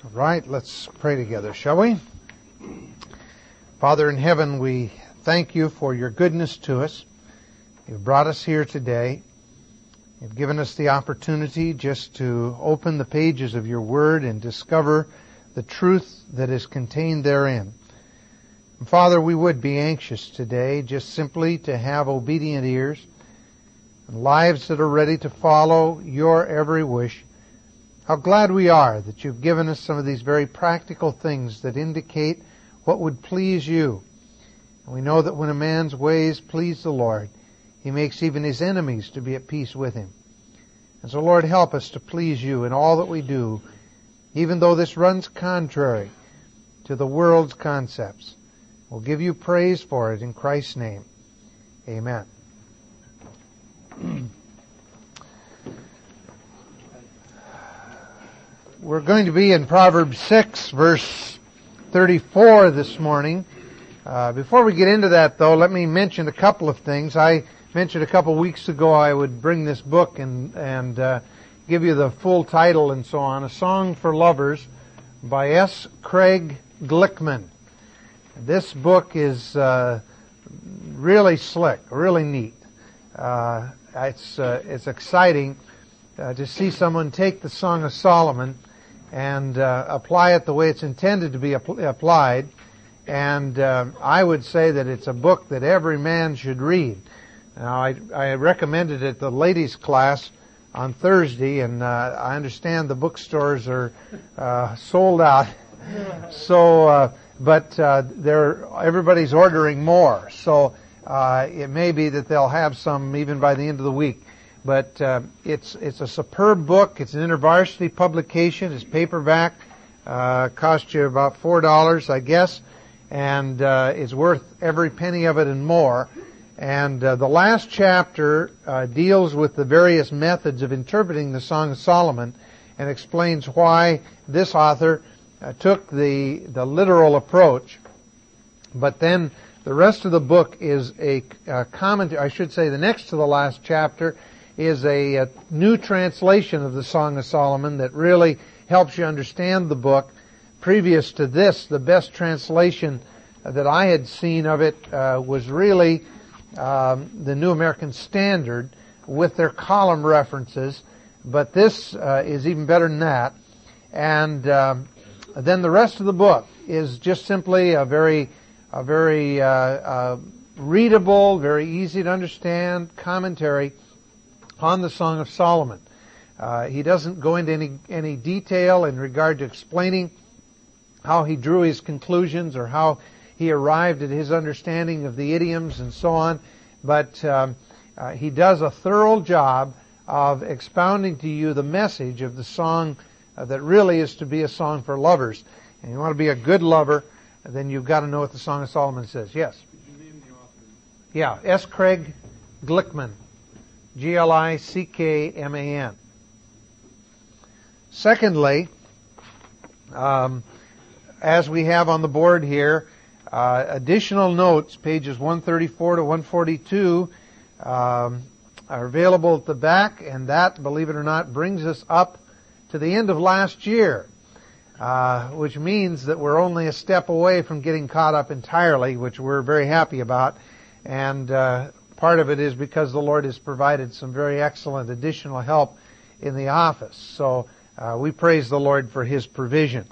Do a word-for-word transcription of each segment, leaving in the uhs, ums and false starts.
Right, let's pray together, shall we? Father in heaven, we thank you for your goodness to us. You've brought us here today. You've given us the opportunity just to open the pages of your word and discover the truth that is contained therein. And Father, we would be anxious today just simply to have obedient ears and lives that are ready to follow your every wish. How glad we are that you've given us some of these very practical things that indicate what would please you. And we know that when a man's ways please the Lord, he makes even his enemies to be at peace with him. And so, Lord, help us to please you in all that we do, even though this runs contrary to the world's concepts. We'll give you praise for it in Christ's name. Amen. We're going to be in Proverbs six, verse thirty-four this morning. Uh, before we get into that, though, let me mention a couple of things. I mentioned a couple of weeks ago I would bring this book and, and uh, give you the full title and so on. A Song for Lovers by S. Craig Glickman. This book is uh, really slick, really neat. Uh, it's, uh, it's exciting uh, to see someone take the Song of Solomon and uh, apply it the way it's intended to be apl- applied. And uh, I would say that it's a book that every man should read. Now, I, I recommended it at the ladies' class on Thursday, and uh, I understand the bookstores are uh, sold out. So, uh, but uh, they're everybody's ordering more. So uh, it may be that they'll have some even by the end of the week. But uh, it's it's a superb book. It's an InterVarsity publication. It's paperback. Uh, cost you about four dollars, I guess, and uh, it's worth every penny of it and more. And uh, the last chapter uh, deals with the various methods of interpreting the Song of Solomon, and explains why this author uh, took the the literal approach. But then the rest of the book is a, a commentary. I should say the next to the last chapter is a, a new translation of the Song of Solomon that really helps you understand the book. Previous to this, the best translation that I had seen of it uh, was really um, the New American Standard with their column references, but this uh, is even better than that. And um, then the rest of the book is just simply a very, a very uh, uh, readable, very easy to understand commentary on the Song of Solomon. Uh, he doesn't go into any any detail in regard to explaining how he drew his conclusions or how he arrived at his understanding of the idioms and so on, but um, uh, he does a thorough job of expounding to you the message of the song uh, that really is to be a song for lovers. And you want to be a good lover, then you've got to know what the Song of Solomon says. Yes? Could you name the author? Yeah, S. Craig Glickman. G L I C K M A N. Secondly, um, as we have on the board here, uh, additional notes, pages one thirty-four to one forty-two, um, are available at the back, and that, believe it or not, brings us up to the end of last year, uh, which means that we're only a step away from getting caught up entirely, which we're very happy about. And uh, part of it is because the Lord has provided some very excellent additional help in the office. So uh, we praise the Lord for His provision.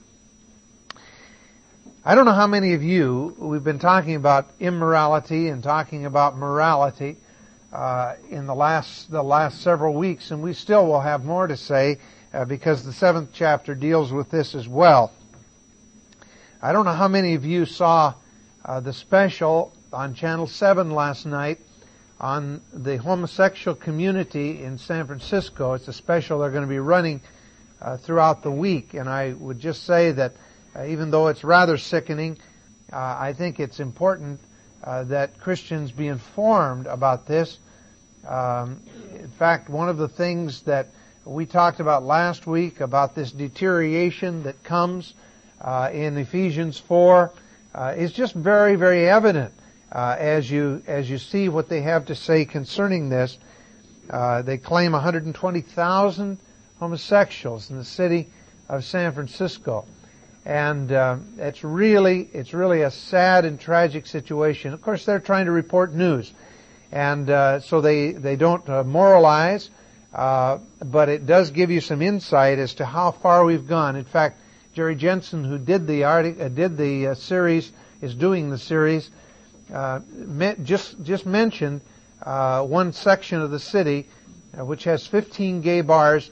I don't know how many of you, we've been talking about immorality and talking about morality uh, in the last the last several weeks, and we still will have more to say uh, because the seventh chapter deals with this as well. I don't know how many of you saw uh, the special on Channel seven last night on the homosexual community in San Francisco. It's a special they're going to be running uh, throughout the week, and I would just say that uh, even though it's rather sickening, uh, I think it's important uh, that Christians be informed about this. Um, in fact, one of the things that we talked about last week about this deterioration that comes uh, in Ephesians four uh, is just very, very evident. Uh, as you as you see what they have to say concerning this. Uh, they claim one hundred twenty thousand homosexuals in the city of San Francisco. And uh, it's really it's really a sad and tragic situation. Of course, they're trying to report news, and uh, so they they don't uh, moralize, uh, but it does give you some insight as to how far we've gone. In fact, Jerry Jensen, who did the artic- uh, did the uh, series, is doing the series. Uh, me- just just mentioned uh, one section of the city, uh, which has fifteen gay bars,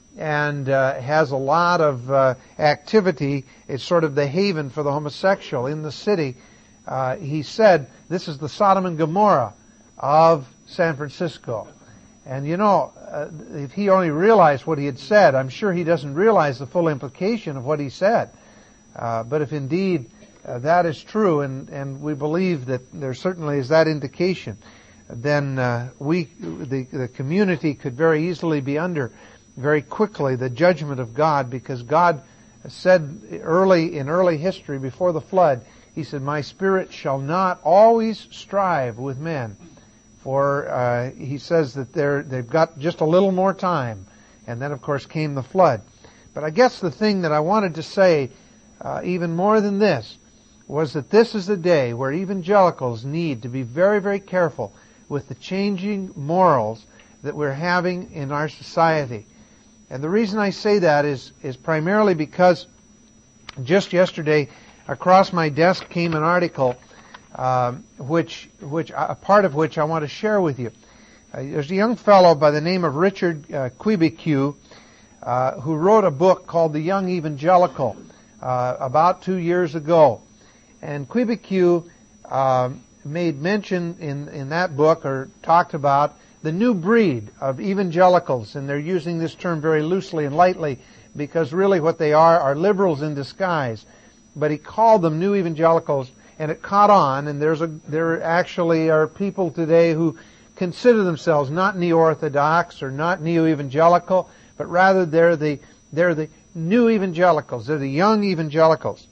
and uh, has a lot of uh, activity. It's sort of the haven for the homosexual in the city. Uh, he said, this is the Sodom and Gomorrah of San Francisco. And you know, uh, if he only realized what he had said, I'm sure he doesn't realize the full implication of what he said. Uh, but if indeed uh, that is true, and, and we believe that there certainly is that indication, then uh, we, the, the community could very easily be under very quickly the judgment of God, because God said early in early history before the flood, He said, "My spirit shall not always strive with men," for uh, He says that they're they've got just a little more time, and then of course came the flood. But I guess the thing that I wanted to say, uh, even more than this, was that this is the day where evangelicals need to be very, very careful with the changing morals that we're having in our society. And the reason I say that is, is primarily because just yesterday across my desk came an article, uh, which, which, a part of which I want to share with you. Uh, there's a young fellow by the name of Richard uh, Quebecu, uh, who wrote a book called The Young Evangelical, uh, about two years ago. And Quebecu, uh, made mention in, in that book, or talked about the new breed of evangelicals, and they're using this term very loosely and lightly because really what they are are liberals in disguise. But he called them new evangelicals, and it caught on, and there's a there actually are people today who consider themselves not neo-orthodox or not neo-evangelical, but rather they're the they're the new evangelicals. They're the young evangelicals.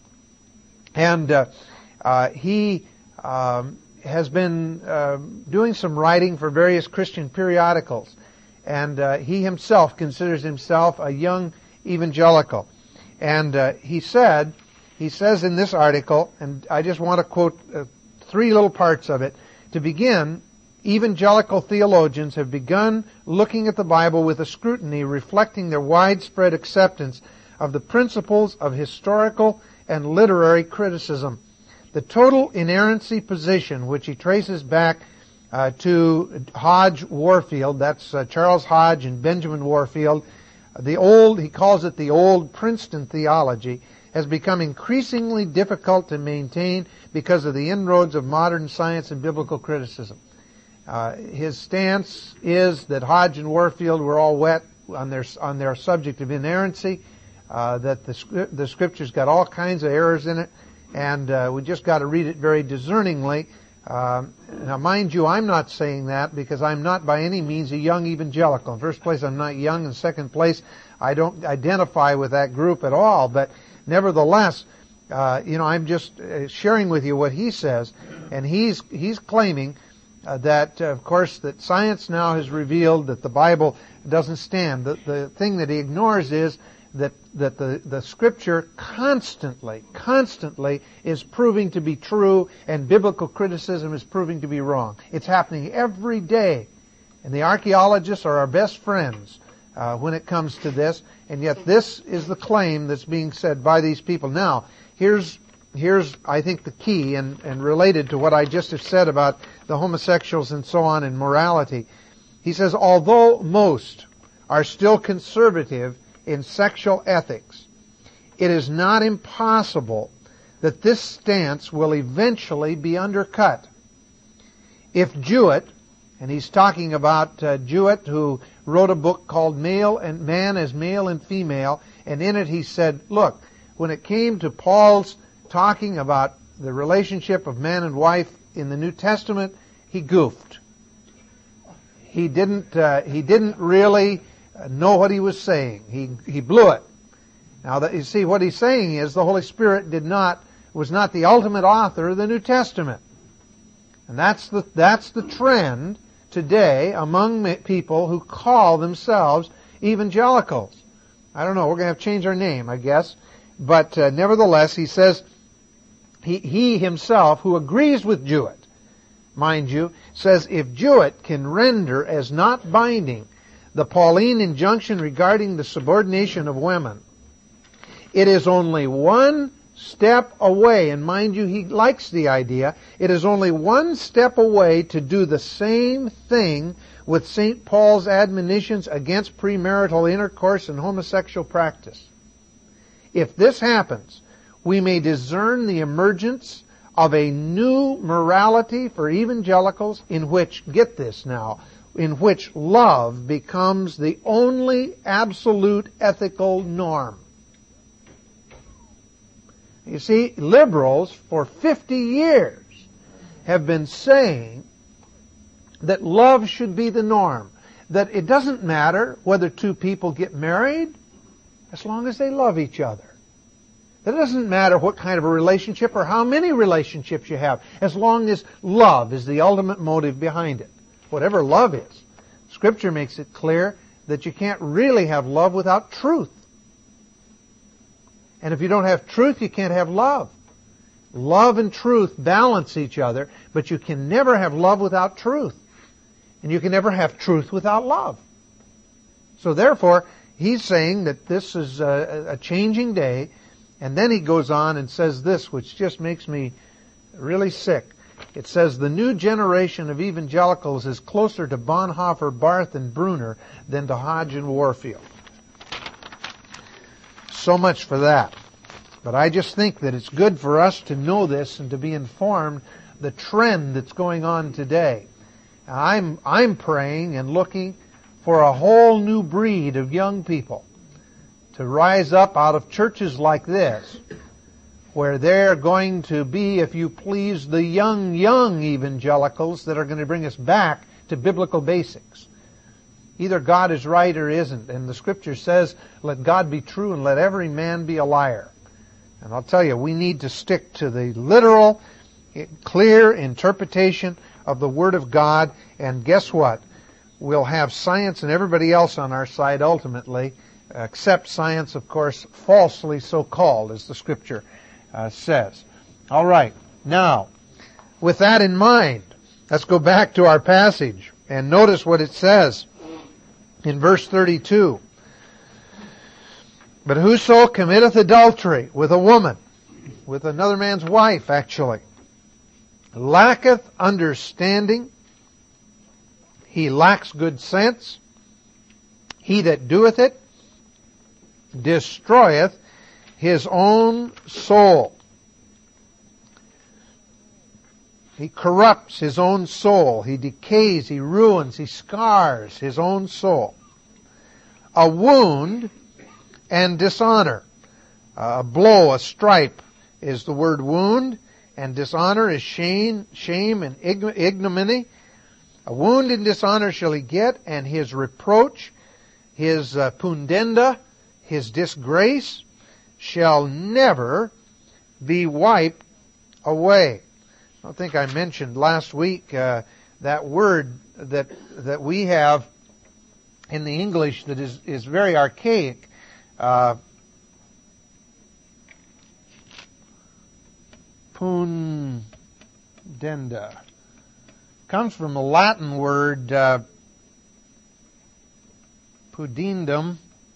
And uh, uh, he um, has been uh, doing some writing for various Christian periodicals, and uh, he himself considers himself a young evangelical. And uh, he said, he says in this article, and I just want to quote uh, three little parts of it. To begin, evangelical theologians have begun looking at the Bible with a scrutiny reflecting their widespread acceptance of the principles of historical and literary criticism. The total inerrancy position, which he traces back uh, to Hodge Warfield, that's uh, Charles Hodge and Benjamin Warfield, the old, he calls it the old Princeton theology, has become increasingly difficult to maintain because of the inroads of modern science and biblical criticism. Uh, his stance is that Hodge and Warfield were all wet on their on their subject of inerrancy, uh, that the the scripture's got all kinds of errors in it, and uh, we just got to read it very discerningly. Uh, now, mind you, I'm not saying that because I'm not by any means a young evangelical. In first place, I'm not young. In second place, I don't identify with that group at all. But nevertheless, uh, you know, I'm just uh, sharing with you what he says, and he's he's claiming uh, that, uh, of course, that science now has revealed that the Bible doesn't stand. The the thing that he ignores is that that the, the Scripture constantly, constantly is proving to be true, and biblical criticism is proving to be wrong. It's happening every day. And the archaeologists are our best friends uh, when it comes to this, and yet this is the claim that's being said by these people. Now, here's, here's I think, the key, and, and related to what I just have said about the homosexuals and so on and morality. He says, although most are still conservative in sexual ethics, it is not impossible that this stance will eventually be undercut. If Jewett, and he's talking about uh, Jewett, who wrote a book called Male and Man as Male and Female, and in it he said, look, when it came to Paul's talking about the relationship of man and wife in the New Testament, he goofed. He didn't. Uh, he didn't really know what he was saying. He he blew it. Now, that, you see, what he's saying is the Holy Spirit did not was not the ultimate author of the New Testament, and that's the that's the trend today among people who call themselves evangelicals. I don't know. We're going to have to change our name, I guess, But uh, nevertheless, he says, he, he himself, who agrees with Jewett, mind you, says if Jewett can render as not binding the Pauline injunction regarding the subordination of women, it is only one step away, and mind you, he likes the idea, it is only one step away to do the same thing with Saint Paul's admonitions against premarital intercourse and homosexual practice. If this happens, we may discern the emergence of a new morality for evangelicals in which, get this now, in which love becomes the only absolute ethical norm. You see, liberals for fifty years have been saying that love should be the norm, that it doesn't matter whether two people get married as long as they love each other. That it doesn't matter what kind of a relationship or how many relationships you have, as long as love is the ultimate motive behind it. Whatever love is. Scripture makes it clear that you can't really have love without truth. And if you don't have truth, you can't have love. Love and truth balance each other, but you can never have love without truth. And you can never have truth without love. So therefore, he's saying that this is a, a changing day. And then he goes on and says this, which just makes me really sick. It says, the new generation of evangelicals is closer to Bonhoeffer, Barth, and Bruner than to Hodge and Warfield. So much for that. But I just think that it's good for us to know this and to be informed the trend that's going on today. I'm, I'm praying and looking for a whole new breed of young people to rise up out of churches like this, where they're going to be, if you please, the young, young evangelicals that are going to bring us back to biblical basics. Either God is right or isn't. And the Scripture says, let God be true and let every man be a liar. And I'll tell you, we need to stick to the literal, clear interpretation of the Word of God. And guess what? We'll have science and everybody else on our side ultimately, except science, of course, falsely so called, as the Scripture uh, says. All right. Now, with that in mind, let's go back to our passage and notice what it says. In verse thirty-two, but whoso committeth adultery with a woman, with another man's wife actually, lacketh understanding, he lacks good sense, he that doeth it destroyeth his own soul. He corrupts his own soul. He decays, he ruins, he scars his own soul. A wound and dishonor. A blow, a stripe is the word wound, and dishonor is shame, shame and ignominy. A wound and dishonor shall he get, and his reproach, his uh, pudenda, his disgrace shall never be wiped away. I don't think I mentioned last week uh, that word that that we have in the English that is, is very archaic. Uh, pudenda comes from the Latin word uh, pudendum,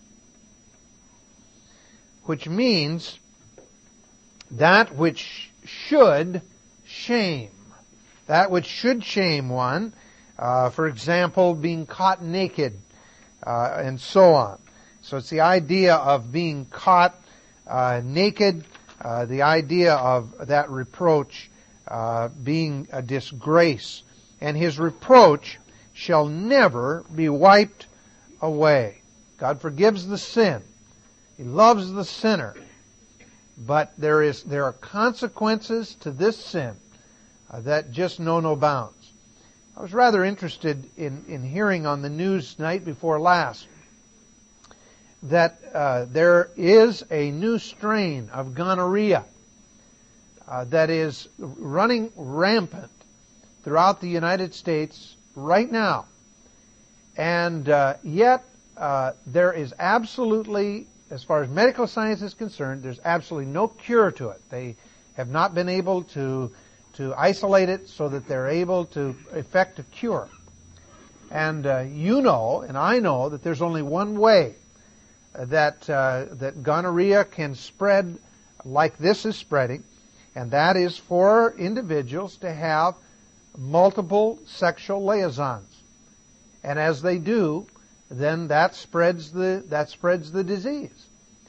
which means that which should shame. That which should shame one. Uh, for example, being caught naked, uh, and so on. So it's the idea of being caught uh, naked, uh, the idea of that reproach uh, being a disgrace. And his reproach shall never be wiped away. God forgives the sin. He loves the sinner. But there is there are consequences to this sin uh, that just know no bounds. I was rather interested in, in hearing on the news night before last that uh, there is a new strain of gonorrhea uh, that is running rampant throughout the United States right now. And uh, yet uh, there is absolutely as far as medical science is concerned, there's absolutely no cure to it. They have not been able to to isolate it so that they're able to effect a cure. And uh, you know, and I know, that there's only one way that uh, that gonorrhea can spread like this is spreading, and that is for individuals to have multiple sexual liaisons. And as they do, then that spreads the that spreads the disease.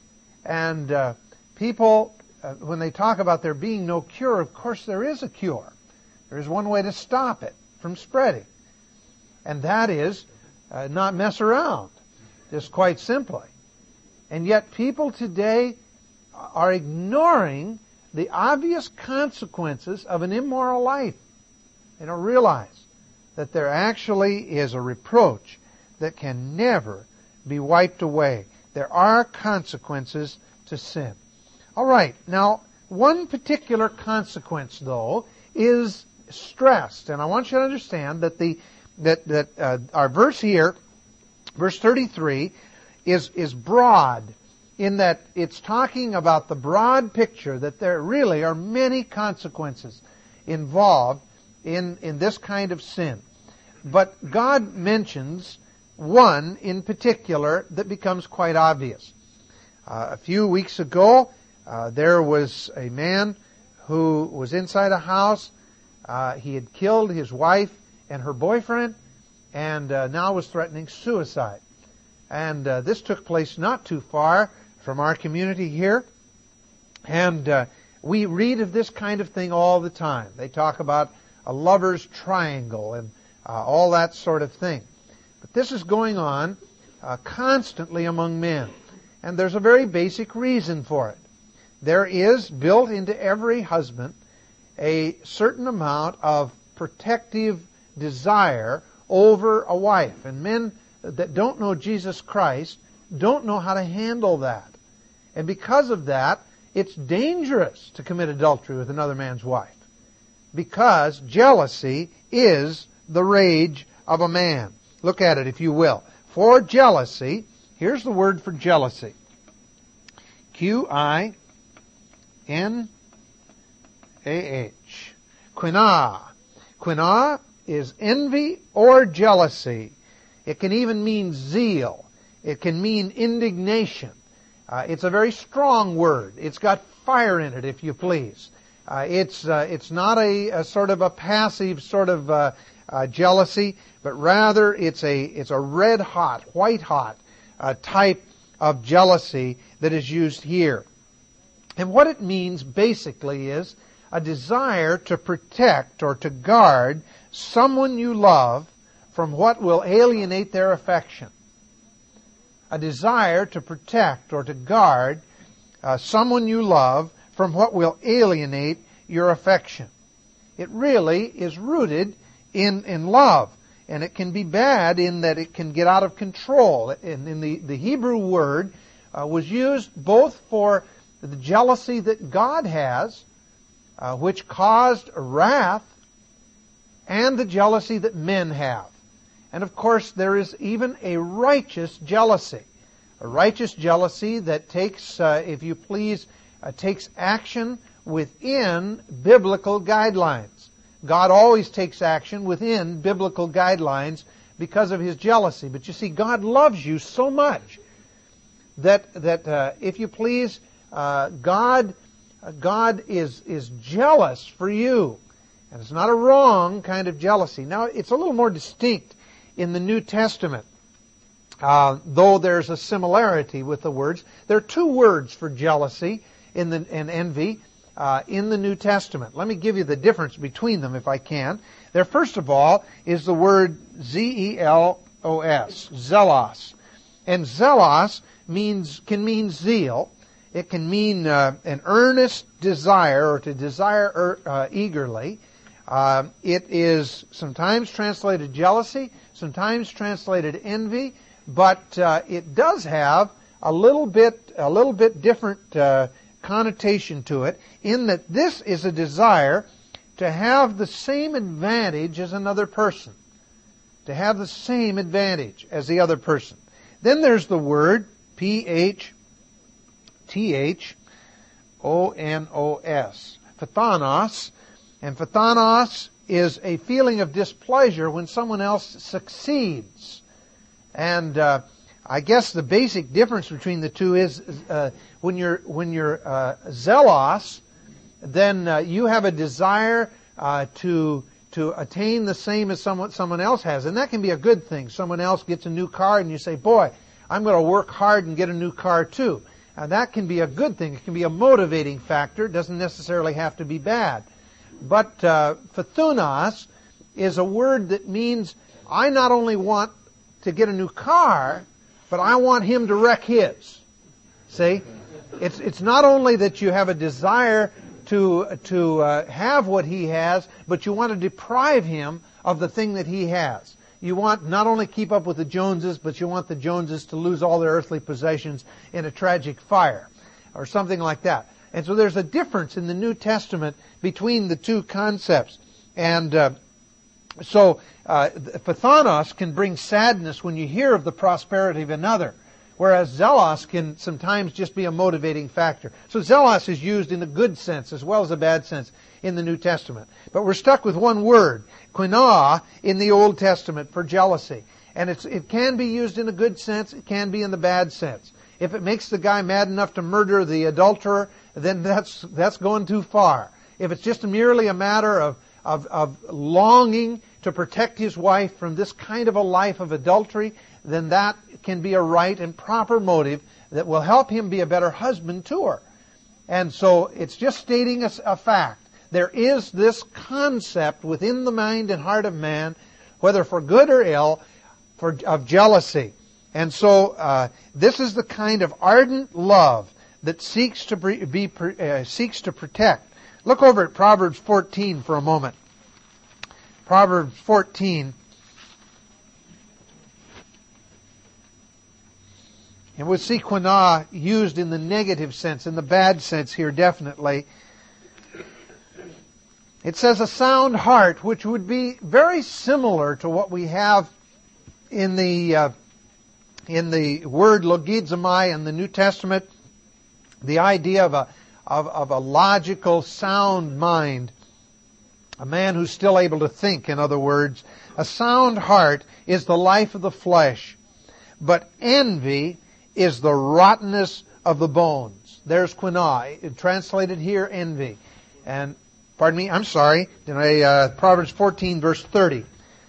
And uh, people, uh, when they talk about there being no cure, of course there is a cure. There is one way to stop it from spreading, and that is uh, not mess around, just quite simply. And yet people today are ignoring the obvious consequences of an immoral life. They don't realize that there actually is a reproach that can never be wiped away. There are consequences to sin. All right, now one particular consequence, though, is stressed, and I want you to understand that the that that uh, our verse here, verse thirty-three, is is broad in that it's talking about the broad picture that there really are many consequences involved in in this kind of sin. But God mentions one in particular that becomes quite obvious. Uh, a few weeks ago, uh, there was a man who was inside a house. Uh, he had killed his wife and her boyfriend, and uh, now was threatening suicide. And uh, this took place not too far from our community here. And uh, we read of this kind of thing all the time. They talk about a lover's triangle and uh, all that sort of thing. But this is going on uh, constantly among men. And there's a very basic reason for it. There is built into every husband a certain amount of protective desire over a wife. And men that don't know Jesus Christ don't know how to handle that. And because of that, it's dangerous to commit adultery with another man's wife. Because jealousy is the rage of a man. Look at it, if you will. For jealousy, here's the word for jealousy. Q I N A H. Quina. Quina is envy or jealousy. It can even mean zeal. It can mean indignation. Uh, it's a very strong word. It's got fire in it, if you please. Uh, it's uh, it's not a, a sort of a passive sort of uh, uh, jealousy, but rather it's a it's a red hot, white hot uh, type of jealousy that is used here. And what it means basically is a desire to protect or to guard someone you love from what will alienate their affection. A desire to protect or to guard uh, someone you love from what will alienate your affection. It really is rooted in, in love. And it can be bad in that it can get out of control. And in the, the Hebrew word uh, was used both for the jealousy that God has, uh, which caused wrath, and the jealousy that men have. And of course, there is even a righteous jealousy. A righteous jealousy that takes, uh, if you please, uh, takes action within biblical guidelines. God always takes action within biblical guidelines because of His jealousy. But you see, God loves you so much that that uh, if you please, uh, God uh, God is is jealous for you, and it's not a wrong kind of jealousy. Now, it's a little more distinct in the New Testament, uh, though there's a similarity with the words. There are two words for jealousy in the and envy. Uh, in the New Testament. Let me give you the difference between them if I can. There, first of all, is the word Z E L O S, zelos. And zelos means can mean zeal. It can mean uh, an earnest desire or to desire er, uh, eagerly. Uh, it is sometimes translated jealousy, sometimes translated envy, but uh, it does have a little bit, a little bit different uh, connotation to it, in that this is a desire to have the same advantage as another person. To have the same advantage as the other person. Then there's the word P H T H O N O S. Phthanos. And phthanos is a feeling of displeasure when someone else succeeds. And uh, I guess the basic difference between the two is uh, when you're when you're uh, zealous, then uh, you have a desire uh, to to attain the same as someone someone else has, and that can be a good thing. Someone else gets a new car, and you say, "Boy, I'm going to work hard and get a new car too." And that can be a good thing. It can be a motivating factor. It doesn't necessarily have to be bad. But uh, phthunos is a word that means I not only want to get a new car, but I want him to wreck his. See? It's it's not only that you have a desire to to uh, have what he has, but you want to deprive him of the thing that he has. You want not only keep up with the Joneses, but you want the Joneses to lose all their earthly possessions in a tragic fire or something like that. And so there's a difference in the New Testament between the two concepts. And uh, so uh, phthanos can bring sadness when you hear of the prosperity of another, whereas zelos can sometimes just be a motivating factor. So zelos is used in a good sense as well as a bad sense in the New Testament. But we're stuck with one word, quina, in the Old Testament for jealousy. And it's, it can be used in a good sense, it can be in the bad sense. If it makes the guy mad enough to murder the adulterer, then that's that's going too far. If it's just merely a matter of, of, of longing to protect his wife from this kind of a life of adultery, then that can be a right and proper motive that will help him be a better husband to her. And so it's just stating a, a fact. There is this concept within the mind and heart of man, whether for good or ill, for of jealousy. And so uh, this is the kind of ardent love that seeks to be, be uh, seeks to protect. Look over at Proverbs fourteen for a moment. Proverbs fourteen. And we'll see quina used in the negative sense, in the bad sense here definitely. It says a sound heart, which would be very similar to what we have in the uh, in the word logizomai in the New Testament. The idea of a of, of a logical, sound mind, a man who's still able to think. In other words, a sound heart is the life of the flesh, but envy is the rottenness of the bones. There's quina, translated here, envy. And, pardon me, I'm sorry, did I, uh, Proverbs fourteen, verse thirty.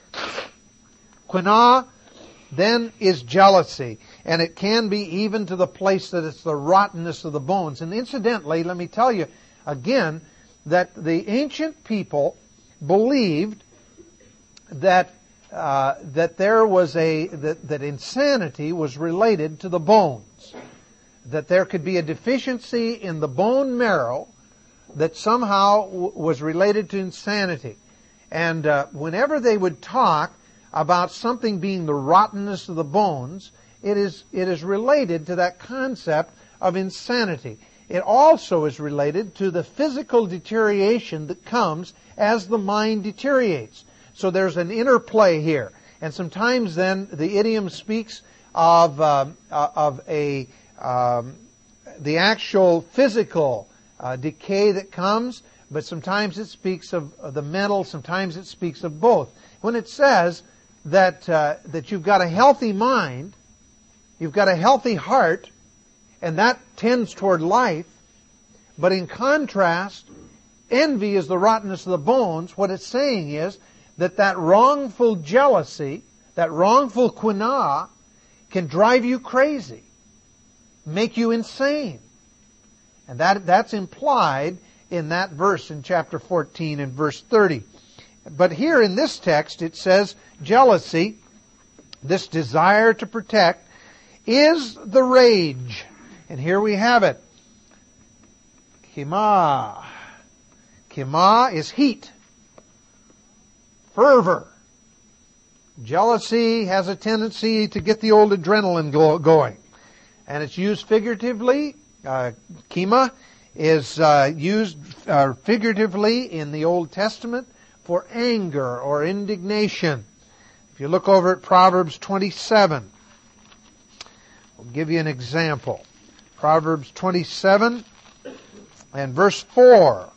Quina then is jealousy, and it can be even to the place that it's the rottenness of the bones. And incidentally, let me tell you again that the ancient people believed that Uh, that there was a that, that insanity was related to the bones, that there could be a deficiency in the bone marrow that somehow w- was related to insanity. And uh, whenever they would talk about something being the rottenness of the bones, it is it is related to that concept of insanity. It also is related to the physical deterioration that comes as the mind deteriorates. So there's an interplay here. And sometimes then the idiom speaks of uh, uh, of a um, the actual physical uh, decay that comes, but sometimes it speaks of, of the mental, sometimes it speaks of both. When it says that uh, that you've got a healthy mind, you've got a healthy heart, and that tends toward life, but in contrast, envy is the rottenness of the bones, what it's saying is that that wrongful jealousy, that wrongful quina, can drive you crazy, make you insane. And that that's implied in that verse in chapter fourteen and verse thirty. But here in this text it says jealousy, this desire to protect, is the rage. And here we have it. Kima. Kima is heat. Fervor. Jealousy has a tendency to get the old adrenaline go- going. And it's used figuratively. Uh, kima is uh, used uh, figuratively in the Old Testament for anger or indignation. If you look over at Proverbs twenty-seven, I'll give you an example. Proverbs twenty-seven and verse four.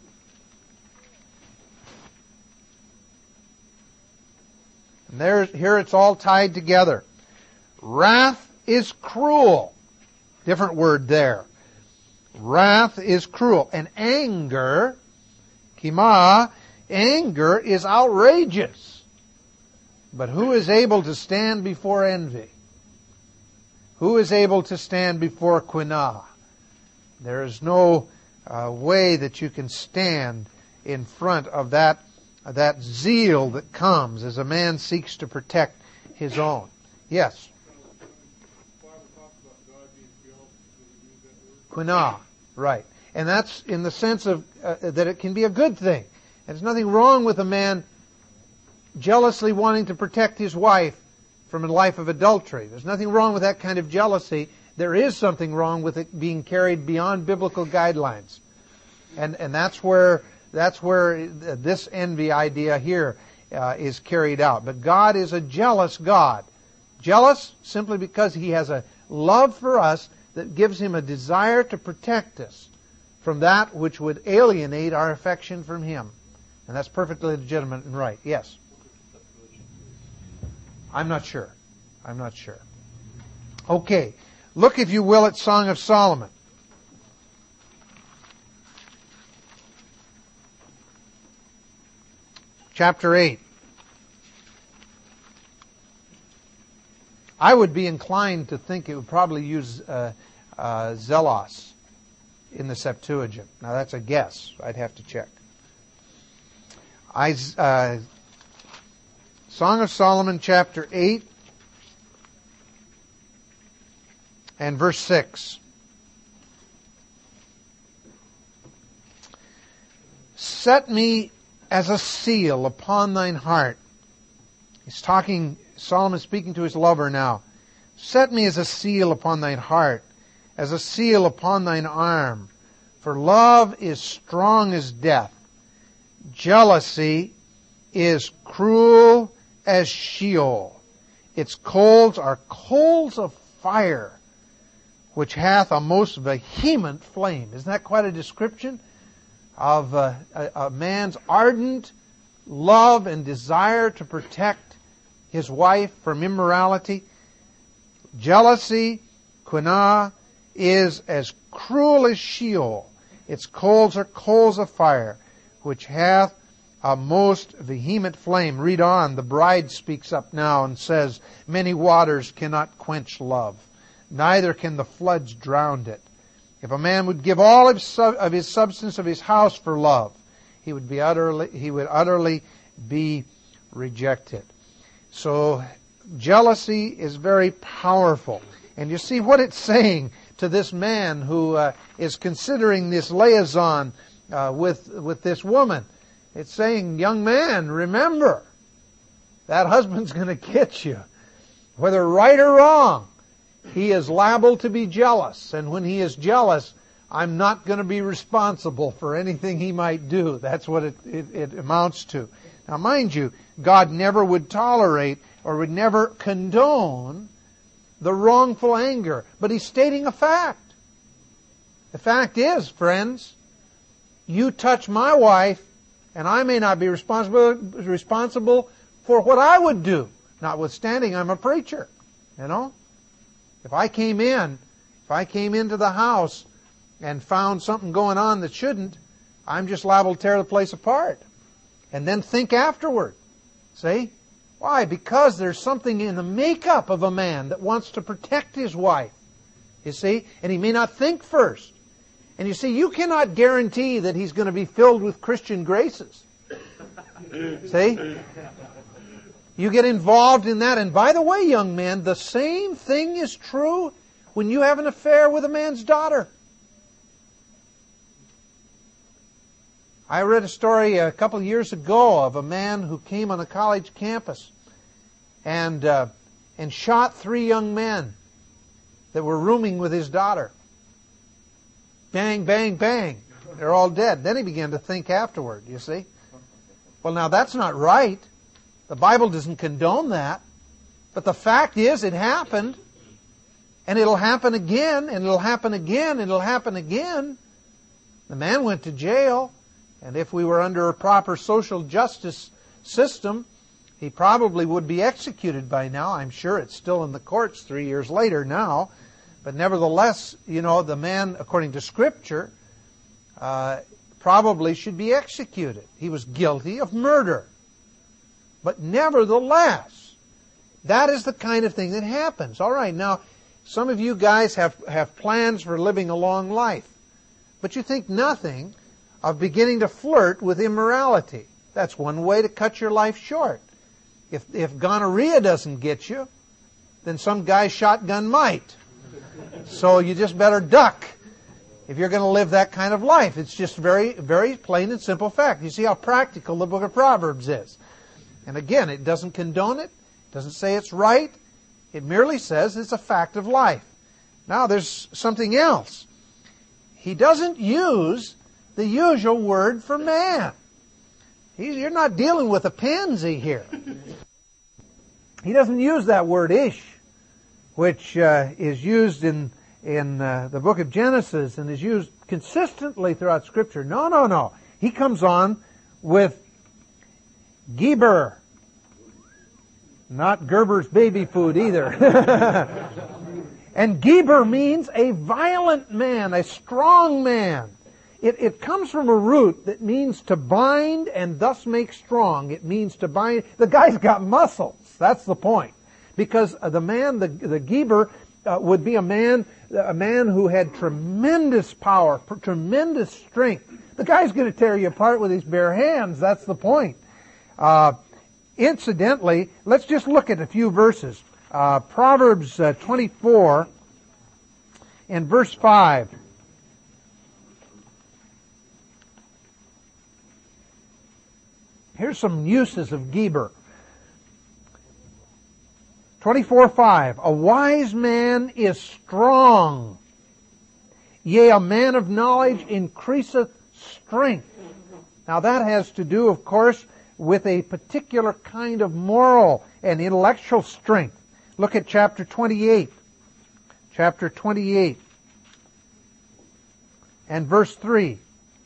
And there, here it's all tied together. Wrath is cruel. Different word there. Wrath is cruel. And anger, kima, anger is outrageous. But who is able to stand before envy? Who is able to stand before quinah? There is no uh, way that you can stand in front of that that zeal that comes as a man seeks to protect his own. Yes? Quinah, right. And that's in the sense of uh, that it can be a good thing. There's nothing wrong with a man jealously wanting to protect his wife from a life of adultery. There's nothing wrong with that kind of jealousy. There is something wrong with it being carried beyond biblical guidelines. And and that's where that's where this envy idea here uh, is carried out. But God is a jealous God. Jealous simply because He has a love for us that gives Him a desire to protect us from that which would alienate our affection from Him. And that's perfectly legitimate and right. Yes? I'm not sure. I'm not sure. Okay. Look, if you will, at Song of Solomon. Chapter eight. I would be inclined to think it would probably use uh, uh, zelos in the Septuagint. Now that's a guess. I'd have to check. I, uh, Song of Solomon, chapter eight, and verse six. Set me as a seal upon thine heart. He's talking, Solomon speaking to his lover now. Set me as a seal upon thine heart, as a seal upon thine arm. For love is strong as death. Jealousy is cruel as Sheol. Its coals are coals of fire, which hath a most vehement flame. Isn't that quite a description of uh, a, a man's ardent love and desire to protect his wife from immorality? Jealousy, quinah, is as cruel as Sheol. Its coals are coals of fire, which hath a most vehement flame. Read on. The bride speaks up now and says, many waters cannot quench love, neither can the floods drown it. If a man would give all of his substance of his house for love, he would be utterly, he would utterly be rejected. So jealousy is very powerful. And you see what it's saying to this man who uh, is considering this liaison uh, with, with this woman. It's saying, young man, remember, that husband's going to get you. Whether right or wrong, he is liable to be jealous. And when he is jealous, I'm not going to be responsible for anything he might do. That's what it, it, it amounts to. Now mind you, God never would tolerate or would never condone the wrongful anger. But He's stating a fact. The fact is, friends, you touch my wife, and I may not be responsible responsible for what I would do. Notwithstanding, I'm a preacher. You know? If I came in, if I came into the house and found something going on that shouldn't, I'm just liable to tear the place apart. And then think afterward. See? Why? Because there's something in the makeup of a man that wants to protect his wife. You see? And he may not think first. And you see, you cannot guarantee that he's going to be filled with Christian graces. See? You get involved in that. And by the way, young men, the same thing is true when you have an affair with a man's daughter. I read a story a couple of years ago of a man who came on a college campus and uh, and shot three young men that were rooming with his daughter. Bang, bang, bang. They're all dead. Then he began to think afterward, you see. Well, now that's not right. The Bible doesn't condone that. But the fact is, it happened. And it'll happen again, and it'll happen again, and it'll happen again. The man went to jail, and if we were under a proper social justice system, he probably would be executed by now. I'm sure it's still in the courts three years later now. But nevertheless, you know, the man, according to Scripture, uh, probably should be executed. He was guilty of murder. But nevertheless, that is the kind of thing that happens. All right, now, some of you guys have, have plans for living a long life. But you think nothing of beginning to flirt with immorality. That's one way to cut your life short. If, if gonorrhea doesn't get you, then some guy's shotgun might. So you just better duck if you're going to live that kind of life. It's just very, very plain and simple fact. You see how practical the book of Proverbs is. And again, it doesn't condone it. It doesn't say it's right. It merely says it's a fact of life. Now, there's something else. He doesn't use the usual word for man. He's, you're not dealing with a pansy here. He doesn't use that word ish, which uh, is used in, in uh, the book of Genesis and is used consistently throughout Scripture. No, no, no. He comes on with Geber. Not Gerber's baby food either. And Geber means a violent man, a strong man. It, it comes from a root that means to bind and thus make strong. It means to bind. The guy's got muscles. That's the point. Because the man, the, the Geber, uh, would be a man, a man who had tremendous power, tremendous strength. The guy's going to tear you apart with his bare hands. That's the point. Uh, incidentally, let's just look at a few verses. Uh, Proverbs uh, twenty-four and verse five. Here's some uses of Geber. twenty-four five. A wise man is strong. Yea, a man of knowledge increaseth strength. Now that has to do, of course, with a particular kind of moral and intellectual strength. Look at chapter twenty-eight. Chapter twenty-eight and verse three.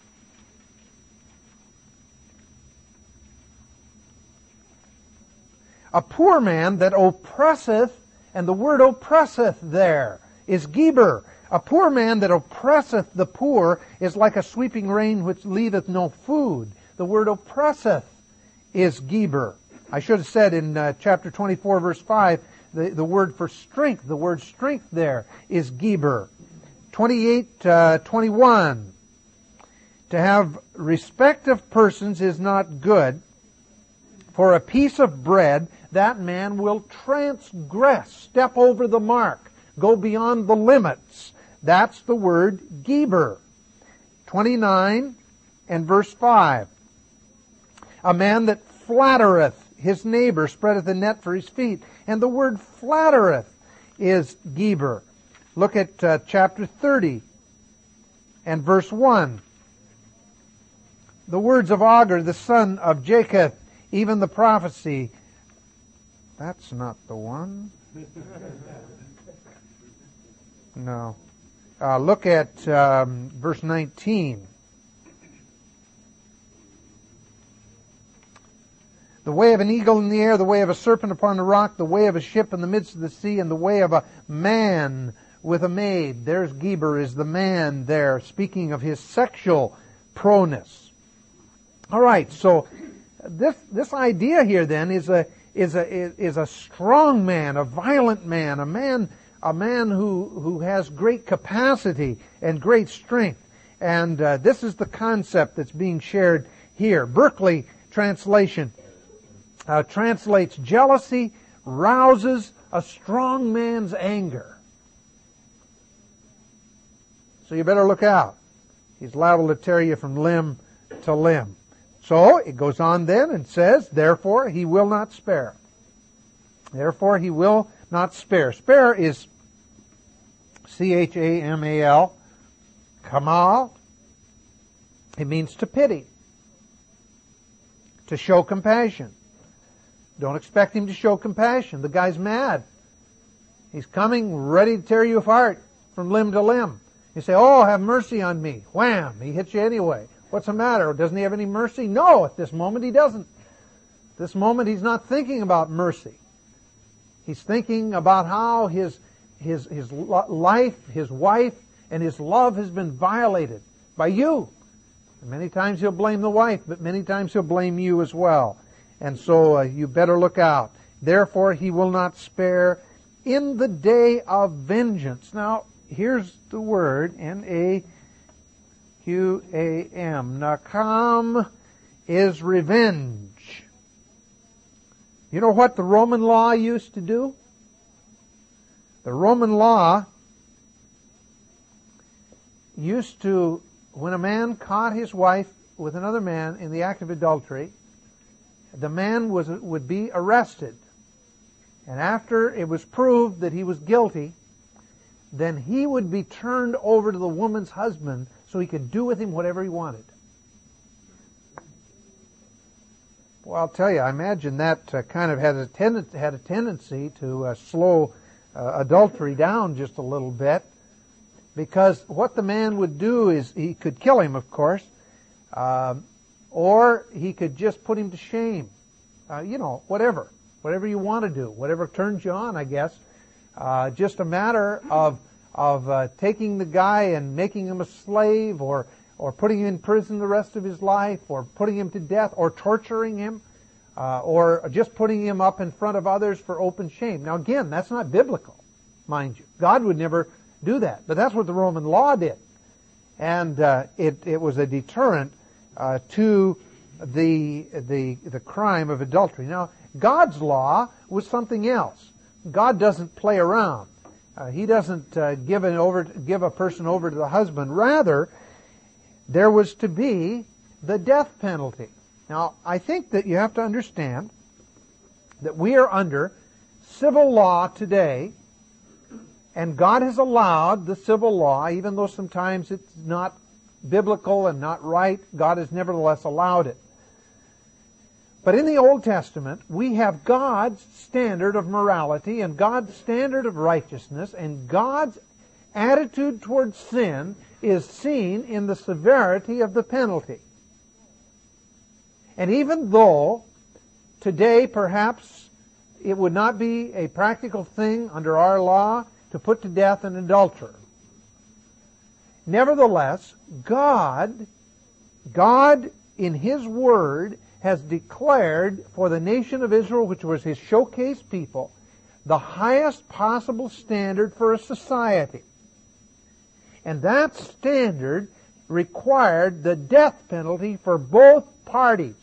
A poor man that oppresseth, and the word oppresseth there is Geber. A poor man that oppresseth the poor is like a sweeping rain which leaveth no food. The word oppresseth is Geber. I should have said in uh, chapter twenty-four verse five, the, the word for strength, the word strength there is Geber. twenty-eight, uh, twenty-one. To have respect of persons is not good. For a piece of bread, that man will transgress, step over the mark, go beyond the limits. That's the word Geber. twenty-nine and verse five. A man that flattereth his neighbor spreadeth a net for his feet. And the word flattereth is Geber. Look at uh, chapter thirty and verse one. The words of Agur, the son of Jacob, even the prophecy. That's not the one. No. Uh, look at um, verse nineteen. The way of an eagle in the air, the way of a serpent upon the rock, the way of a ship in the midst of the sea, and the way of a man with a maid. There's Geber, is the man there, speaking of his sexual proneness. All right, so this this idea here then is a is a is a strong man, a violent man, a man a man who who has great capacity and great strength. And uh, this is the concept that's being shared here. Berkeley translation uh, translates jealousy rouses a strong man's anger. So you better look out. He's liable to tear you from limb to limb. So it goes on then and says, therefore he will not spare. Therefore he will not spare. Spare is C H A M A L, Kamal. It means to pity, to show compassion. Don't expect him to show compassion. The guy's mad. He's coming ready to tear you apart from limb to limb. You say, oh, have mercy on me. Wham! He hits you anyway. What's the matter? Doesn't he have any mercy? No, at this moment he doesn't. At this moment he's not thinking about mercy. He's thinking about how his, his, his life, his wife, and his love has been violated by you. And many times he'll blame the wife, but many times he'll blame you as well. And so uh, you better look out. Therefore he will not spare in the day of vengeance. Now, here's the word, N A Q A M. Nakam is revenge. You know what the Roman law used to do? The Roman law used to, when a man caught his wife with another man in the act of adultery, the man was would be arrested. And after it was proved that he was guilty, then he would be turned over to the woman's husband so he could do with him whatever he wanted. Well, I'll tell you, I imagine that uh, kind of had a, tend- had a tendency to uh, slow uh, adultery down just a little bit, because what the man would do is he could kill him, of course, uh, or he could just put him to shame. Uh, you know, whatever. Whatever you want to do. Whatever turns you on, I guess. Uh, just a matter of of uh, taking the guy and making him a slave, or or putting him in prison the rest of his life, or putting him to death, or torturing him, uh, or just putting him up in front of others for open shame. Now again, that's not biblical, mind you. God would never do that, but that's what the Roman law did. And uh, it, it was a deterrent uh, to the, the, the crime of adultery. Now, God's law was something else. God doesn't play around. Uh, he doesn't uh, give an over give a person over to the husband. Rather, there was to be the death penalty. Now, I think that you have to understand that we are under civil law today, and God has allowed the civil law, even though sometimes it's not biblical and not right, God has nevertheless allowed it. But in the Old Testament, we have God's standard of morality and God's standard of righteousness, and God's attitude towards sin is seen in the severity of the penalty. And even though today perhaps it would not be a practical thing under our law to put to death an adulterer, nevertheless, God, God in His Word has declared for the nation of Israel, which was His showcase people, the highest possible standard for a society. And that standard required the death penalty for both parties.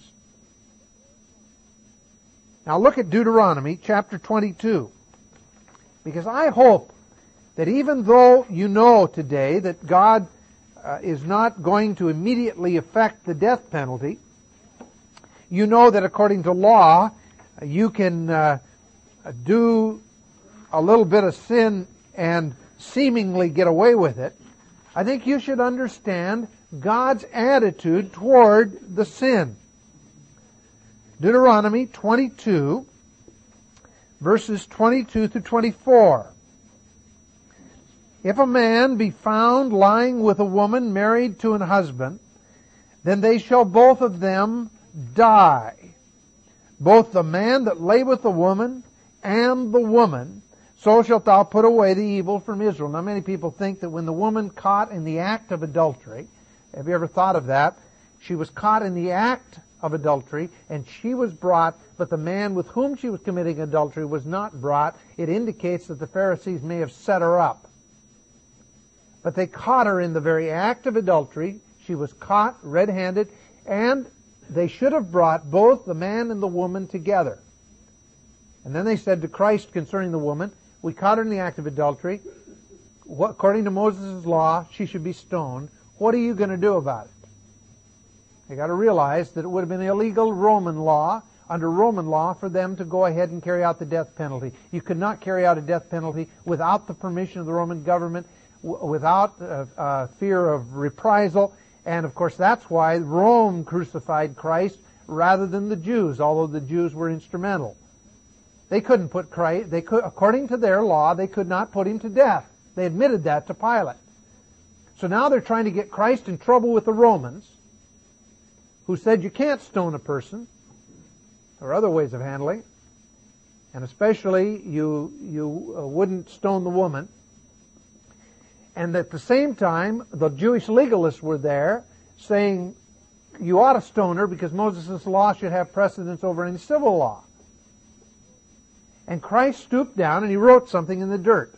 Now look at Deuteronomy chapter twenty-two. Because I hope that even though you know today that God uh, is not going to immediately effect the death penalty, you know that according to law, you can uh, do a little bit of sin and seemingly get away with it. I think you should understand God's attitude toward the sin. Deuteronomy twenty-two, verses twenty-two through twenty-four. If a man be found lying with a woman married to an husband, then they shall both of them die, both the man that lay with the woman and the woman. So shalt thou put away the evil from Israel. Now many people think that when the woman caught in the act of adultery, have you ever thought of that? She was caught in the act of adultery and she was brought, but the man with whom she was committing adultery was not brought. It indicates that the Pharisees may have set her up. But they caught her in the very act of adultery. She was caught red-handed, and they should have brought both the man and the woman together. And then they said to Christ concerning the woman, we caught her in the act of adultery. What, according to Moses' law, she should be stoned. What are you going to do about it? You got to realize that it would have been illegal Roman law, under Roman law, for them to go ahead and carry out the death penalty. You could not carry out a death penalty without the permission of the Roman government, w- without uh, uh, fear of reprisal. And of course that's why Rome crucified Christ rather than the Jews, although the Jews were instrumental. They couldn't put Christ, they could, according to their law, they could not put him to death. They admitted that to Pilate. So now they're trying to get Christ in trouble with the Romans, who said you can't stone a person. There are other ways of handling it. And especially you, you uh, wouldn't stone the woman. And at the same time, the Jewish legalists were there saying you ought to stone her because Moses' law should have precedence over any civil law. And Christ stooped down and he wrote something in the dirt.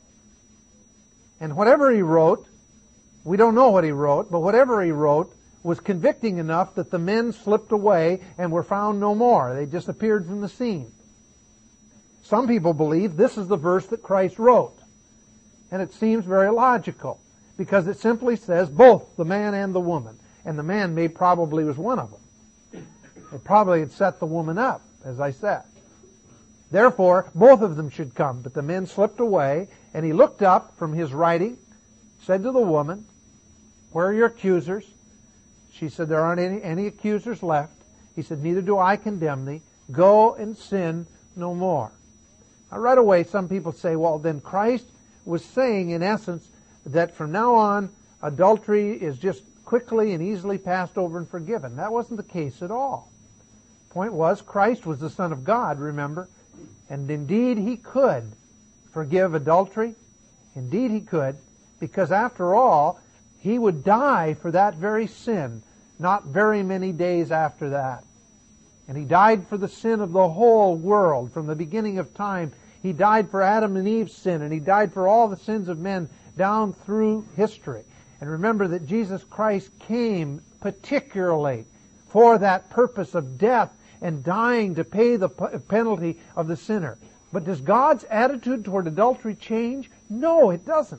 And whatever he wrote, we don't know what he wrote, but whatever he wrote was convicting enough that the men slipped away and were found no more. They disappeared from the scene. Some people believe this is the verse that Christ wrote. And it seems very logical because it simply says both the man and the woman. And the man may probably was one of them. They probably had set the woman up, as I said. Therefore, both of them should come. But the men slipped away, and he looked up from his writing, said to the woman, "Where are your accusers?" She said, "There aren't any, any accusers left." He said, "Neither do I condemn thee. Go and sin no more." Now, right away, some people say, well, then Christ was saying, in essence, that from now on, adultery is just quickly and easily passed over and forgiven. That wasn't the case at all. The point was, Christ was the Son of God, remember? And indeed he could forgive adultery. Indeed he could, because after all, he would die for that very sin not very many days after that. And he died for the sin of the whole world from the beginning of time. He died for Adam and Eve's sin, and he died for all the sins of men down through history. And remember that Jesus Christ came particularly for that purpose of death and dying to pay the penalty of the sinner. But does God's attitude toward adultery change? No, it doesn't.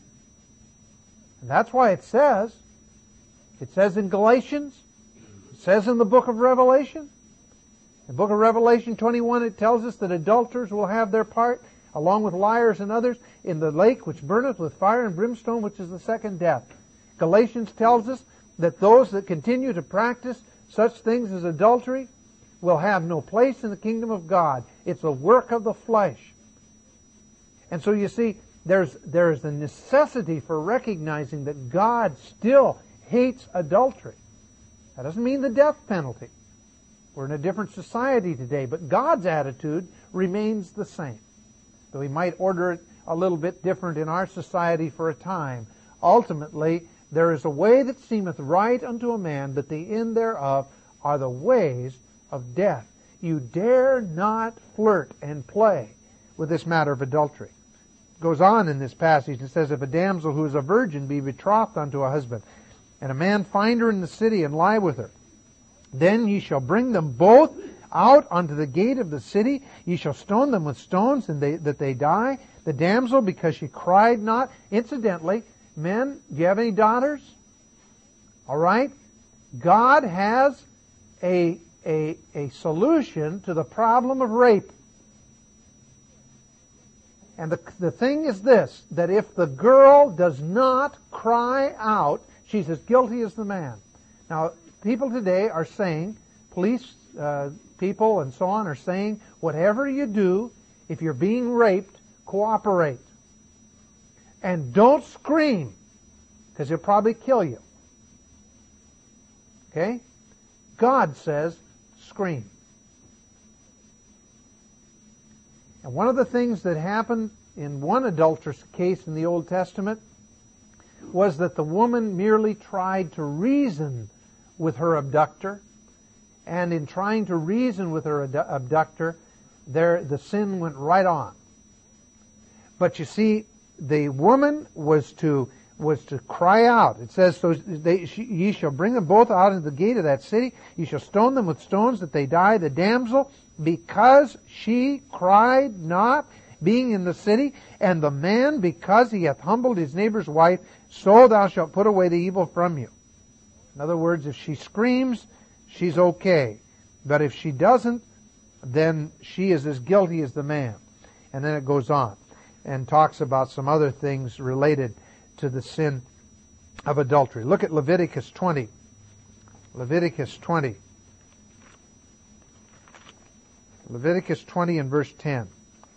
And that's why it says, it says in Galatians, it says in the book of Revelation, in the book of Revelation twenty-one, it tells us that adulterers will have their part, along with liars and others, in the lake which burneth with fire and brimstone, which is the second death. Galatians tells us that those that continue to practice such things as adultery will have no place in the kingdom of God. It's a work of the flesh. And so you see, there's there's a necessity for recognizing that God still hates adultery. That doesn't mean the death penalty. We're in a different society today, but God's attitude remains the same. Though He might order it a little bit different in our society for a time. Ultimately, there is a way that seemeth right unto a man, but the end thereof are the ways of death. You dare not flirt and play with this matter of adultery. It goes on in this passage and says, if a damsel who is a virgin be betrothed unto a husband, and a man find her in the city and lie with her, then ye shall bring them both out unto the gate of the city. Ye shall stone them with stones, and they, that they die. The damsel, because she cried not. Incidentally, men, do you have any daughters? All right? God has a, a, a solution to the problem of rape. And the, the thing is this, that if the girl does not cry out, she's as guilty as the man. Now, people today are saying, police uh, people and so on are saying, whatever you do, if you're being raped, cooperate. And don't scream, because he'll probably kill you. Okay? God says, scream. And one of the things that happened in one adulterous case in the Old Testament was that the woman merely tried to reason with her abductor, and in trying to reason with her abductor, there the sin went right on. But you see, the woman was to was to cry out. It says, "So they, she, ye shall bring them both out into the gate of that city. Ye shall stone them with stones that they die. The damsel, because she cried not, being in the city, and the man, because he hath humbled his neighbor's wife, so thou shalt put away the evil from you." In other words, if she screams, she's okay. But if she doesn't, then she is as guilty as the man. And then it goes on and talks about some other things related to the sin of adultery. Look at Leviticus twenty. Leviticus twenty. Leviticus twenty and verse ten.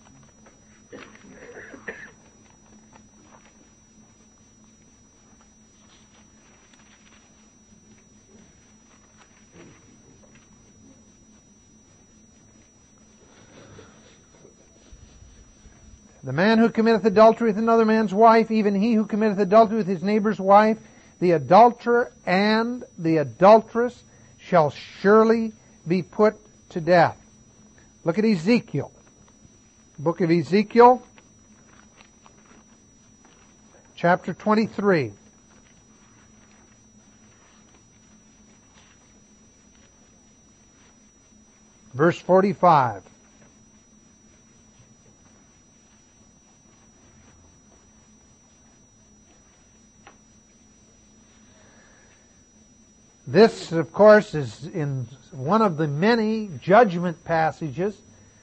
The man who committeth adultery with another man's wife, even he who committeth adultery with his neighbor's wife, the adulterer and the adulteress shall surely be put to death. Look at Ezekiel. Book of Ezekiel, chapter twenty-three. Verse forty-five. This, of course, is in one of the many judgment passages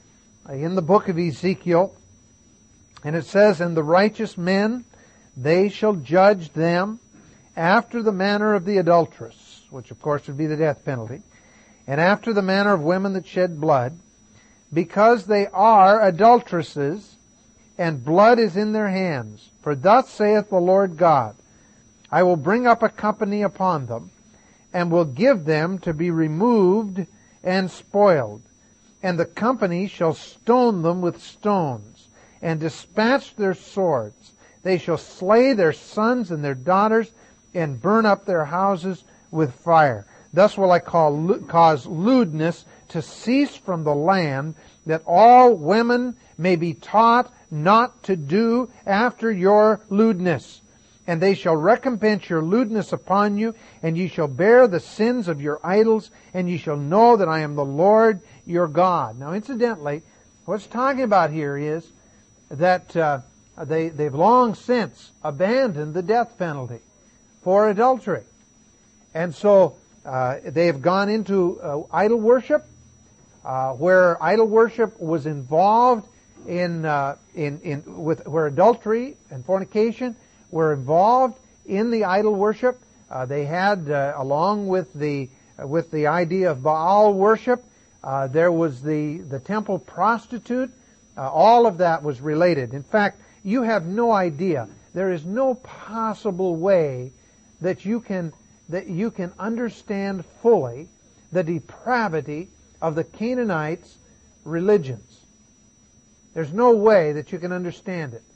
in the book of Ezekiel. And it says, "And the righteous men, they shall judge them after the manner of the adulteress," which of course would be the death penalty, "and after the manner of women that shed blood, because they are adulteresses, and blood is in their hands. For thus saith the Lord God, I will bring up a company upon them, and will give them to be removed and spoiled. And the company shall stone them with stones, and dispatch their swords. They shall slay their sons and their daughters, and burn up their houses with fire. Thus will I call, cause lewdness to cease from the land, that all women may be taught not to do after your lewdness. And they shall recompense your lewdness upon you, and ye shall bear the sins of your idols, and ye shall know that I am the Lord your God." Now, incidentally, what's talking about here is that uh, they, they've long since abandoned the death penalty for adultery. And so uh, they have gone into uh, idol worship, uh, where idol worship was involved in, uh, in, in with where adultery and fornication were involved in the idol worship. Uh, they had, uh, along with the uh, with the idea of Baal worship, uh, there was the the temple prostitute. Uh, all of that was related. In fact, you have no idea. There is no possible way that you can that you can understand fully the depravity of the Canaanites' religions. There's no way that you can understand it.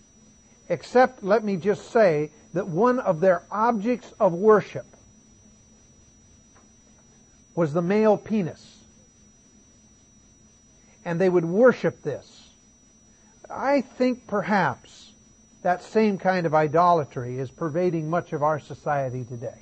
Except, let me just say, that one of their objects of worship was the male penis. And they would worship this. I think perhaps that same kind of idolatry is pervading much of our society today.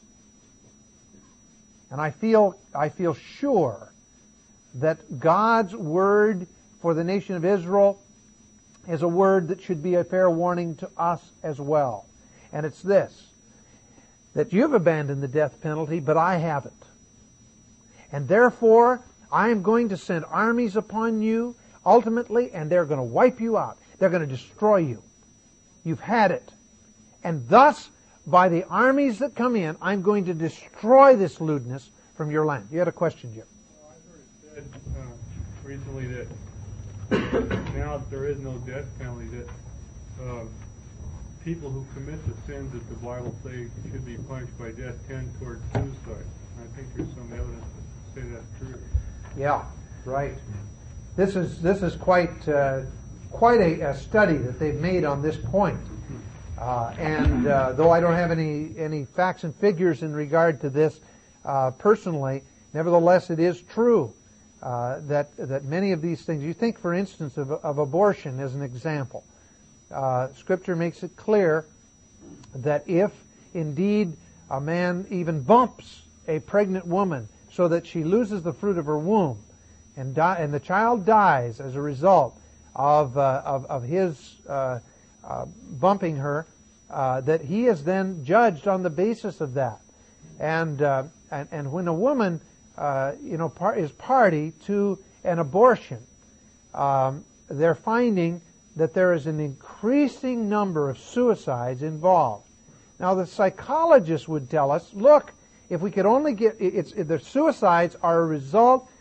And I feel, I feel sure that God's word for the nation of Israel is a word that should be a fair warning to us as well. And it's this, that you've abandoned the death penalty, but I haven't. And therefore, I am going to send armies upon you, ultimately, and they're going to wipe you out. They're going to destroy you. You've had it. And thus, by the armies that come in, I'm going to destroy this lewdness from your land. You had a question, Jim. Well, I've heard it said uh, recently that now that there is no death penalty, that uh, people who commit the sins that the Bible says should be punished by death tend towards suicide. I think there's some evidence to say that's true. Yeah, right. This is this is quite uh, quite a, a study that they've made on this point. Uh, and uh, though I don't have any any facts and figures in regard to this uh, personally, nevertheless, it is true. Uh, that that many of these things, you think, for instance, of, of abortion as an example. Uh, Scripture makes it clear that if indeed a man even bumps a pregnant woman so that she loses the fruit of her womb, and die, and the child dies as a result of uh, of, of his uh, uh, bumping her, uh, that he is then judged on the basis of that. And uh, and, and when a woman Uh, you know, par- is party to an abortion, um, they're finding that there is an increasing number of suicides involved. Now, the psychologists would tell us, look, if we could only get, it's, it, the suicides are a result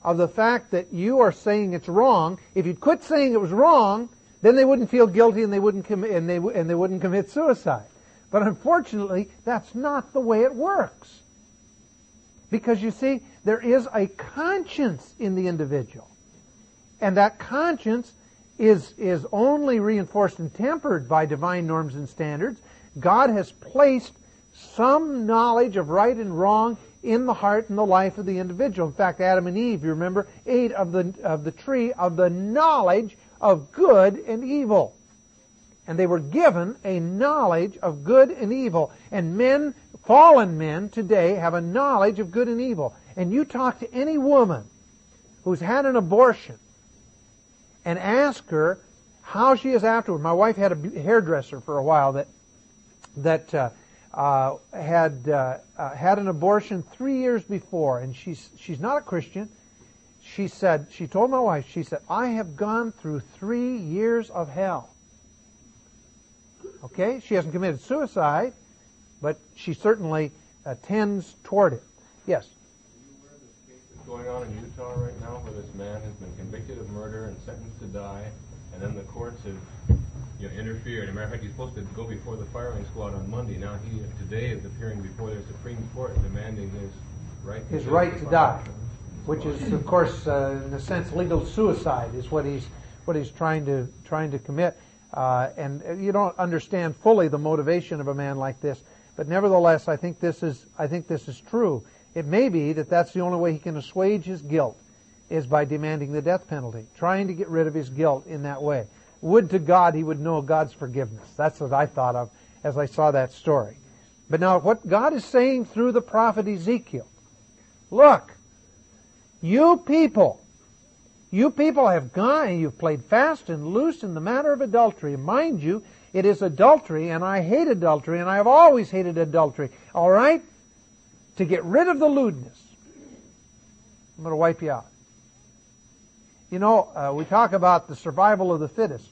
of the fact that you are saying it's wrong. If you'd quit saying it was wrong, then they wouldn't feel guilty and they wouldn't commit and they and they wouldn't commit suicide. But unfortunately, that's not the way it works. Because you see, there is a conscience in the individual. And that conscience is, is only reinforced and tempered by divine norms and standards. God has placed some knowledge of right and wrong in the heart and the life of the individual. In fact, Adam and Eve, you remember, ate of the, of the tree of the knowledge of good and evil. And they were given a knowledge of good and evil. And men, fallen men today, have a knowledge of good and evil. And you talk to any woman who's had an abortion and ask her how she is afterward. My wife had a hairdresser for a while that that uh, uh, had uh, uh, had an abortion three years before, and she's she's not a Christian. She said, she told my wife, she said, I have gone through three years of hell. Okay? She hasn't committed suicide, but she certainly uh, tends toward it. Yes? Are you aware of this case that's going on in Utah right now where this man has been convicted of murder and sentenced to die, and then the courts have you know, interfered? As a matter of fact, he's supposed to go before the firing squad on Monday. Now he today is appearing before their Supreme Court demanding his right to his right to die. Which is, of course, uh, in a sense, legal suicide is what he's what he's trying to trying to commit. Uh, and you don't understand fully the motivation of a man like this, but nevertheless, I think this is I think this is true. It may be that that's the only way he can assuage his guilt, is by demanding the death penalty, trying to get rid of his guilt in that way. Would to God he would know God's forgiveness. That's what I thought of as I saw that story. But now, what God is saying through the prophet Ezekiel, look. You people, you people have gone and you've played fast and loose in the matter of adultery. Mind you, it is adultery, and I hate adultery, and I have always hated adultery. All right? To get rid of the lewdness, I'm going to wipe you out. You know, uh, we talk about the survival of the fittest.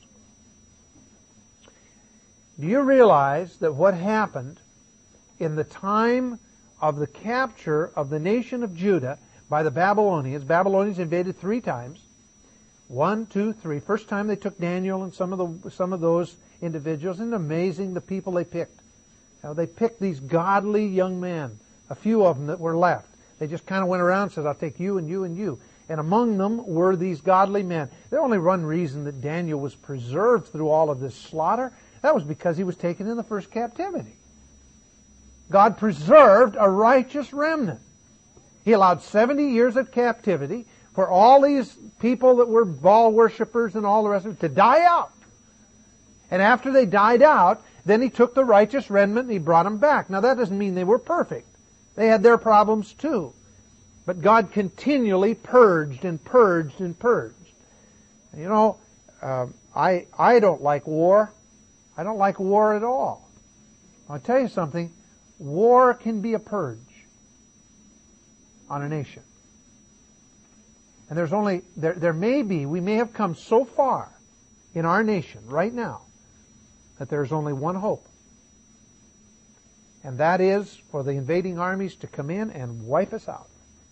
Do you realize that what happened in the time of the capture of the nation of Judah by the Babylonians? Babylonians invaded three times. One, two, three. First time they took Daniel and some of the some of those individuals. Isn't it amazing the people they picked? Now, they picked these godly young men, a few of them that were left. They just kind of went around and said, I'll take you and you and you. And among them were these godly men. There's only one reason that Daniel was preserved through all of this slaughter. That was because he was taken in the first captivity. God preserved a righteous remnant. He allowed seventy years of captivity for all these people that were Baal worshippers and all the rest of it to die out. And after they died out, then he took the righteous remnant and he brought them back. Now that doesn't mean they were perfect. They had their problems too. But God continually purged and purged and purged. And you know, uh, I I don't like war. I don't like war at all. I'll tell you something. War can be a purge on a nation. And there's only, there, there may be, we may have come so far in our nation right now that there's only one hope. And that is for the invading armies to come in and wipe us out.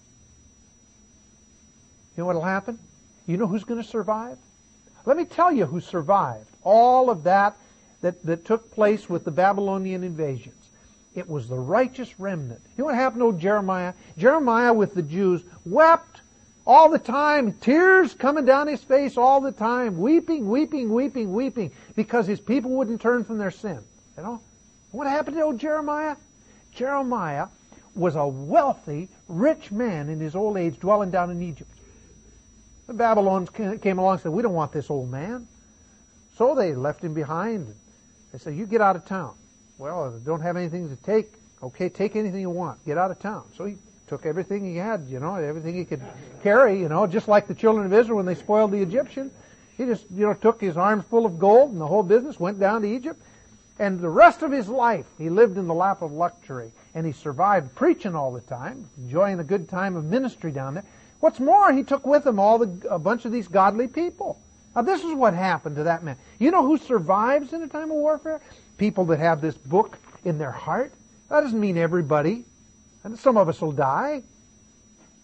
You know what will happen? You know who's going to survive? Let me tell you who survived all of that that, that took place with the Babylonian invasions. It was the righteous remnant. You know what happened to Jeremiah? Jeremiah with the Jews wept all the time, tears coming down his face all the time, weeping, weeping, weeping, weeping, because his people wouldn't turn from their sin. You know? What happened to old Jeremiah? Jeremiah was a wealthy, rich man in his old age dwelling down in Egypt. The Babylonians came along and said, we don't want this old man. So they left him behind. They said, you get out of town. Well, if you don't have anything to take, okay, take anything you want. Get out of town. So he took everything he had, you know, everything he could carry, you know, just like the children of Israel when they spoiled the Egyptian. He just, you know, took his arms full of gold and the whole business, went down to Egypt. And the rest of his life, he lived in the lap of luxury. And he survived preaching all the time, enjoying a good time of ministry down there. What's more, he took with him all the, a bunch of these godly people. Now, this is what happened to that man. You know who survives in a time of warfare? People that have this book in their heart. That doesn't mean everybody. And some of us will die.